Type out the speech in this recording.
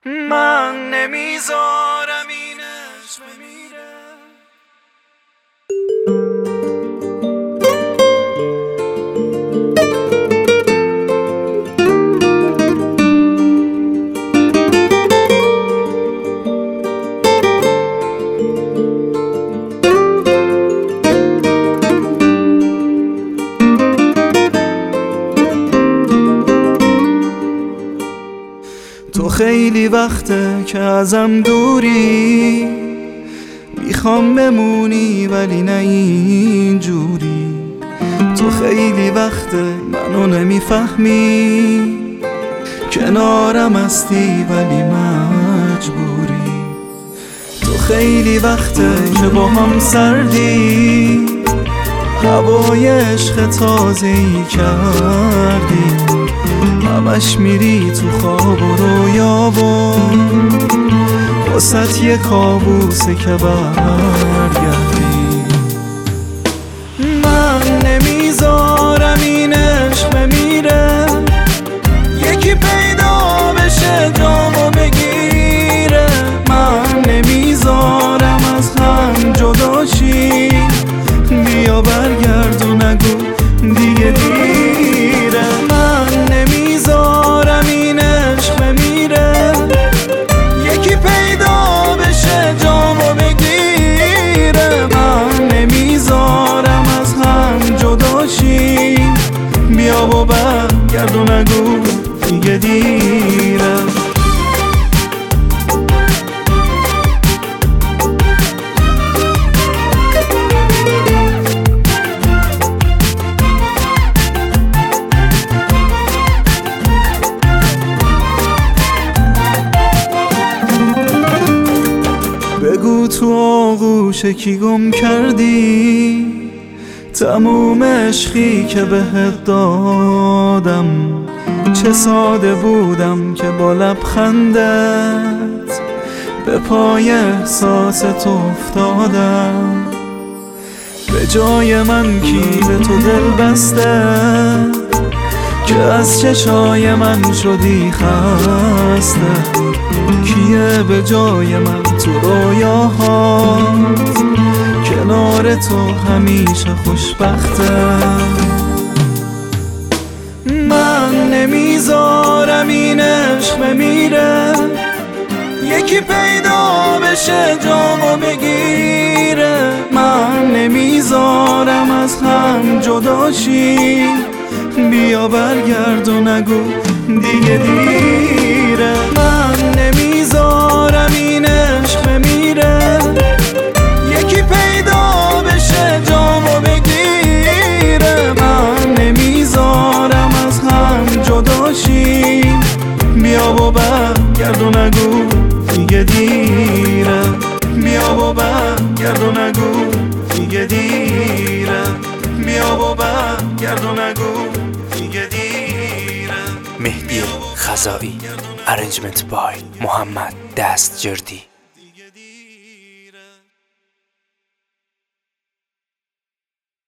من نمیذارم این عشق بمیره. تو خیلی وقته که ازم دوری، میخوام بمونی ولی نه اینجوری. تو خیلی وقته منو نمیفهمی، کنارم هستی ولی مجبوری. تو خیلی وقته که با هم سردی، هوای عشق تازه‌ای کردی. همش میری تو خواب و رویا و واسط یه کابوسه که برگردی. من نمیذارم این عشق بمیره، یکی پیدا بشه جامو بگیره. من نمیذارم از هم جدا شی، بیا برگرد و نگو دیگه دیره. من نمیذارم این عشق بمیره، یکی پیدا بشه جامو بگیره. من نمیذارم از هم جدا شی، بیا و برگرد و نگو دیگه دیره. بگو تو آغوش کی گم کردی تموم عشقی که بهت دادم. چه ساده بودم که با لبخندت به پای احساست افتادم. به جای من کی به تو دل بسته که از چشای من شدی خسته؟ کیه به جای من تو رویاهات کنار تو همیشه خوشبخته؟ من نمیذارم این عشق بمیره، یکی پیدا بشه جامو بگیره. من نمیذارم از هم جدا شی، بیا برگرد و نگو دیگه دیره. من نمیذارم این عشق بمیره، یکی پیدا بشه جامو بگیره. من نمیذارم از هم جدا شی، بیا و برگرد و نگو دیگه دیره. بیا و برگرد و نگو دیگه دیره. بیا و برگرد و نگو دیگه دیره. مهدی خزائی، ارنجمنت بای محمد دستجردی.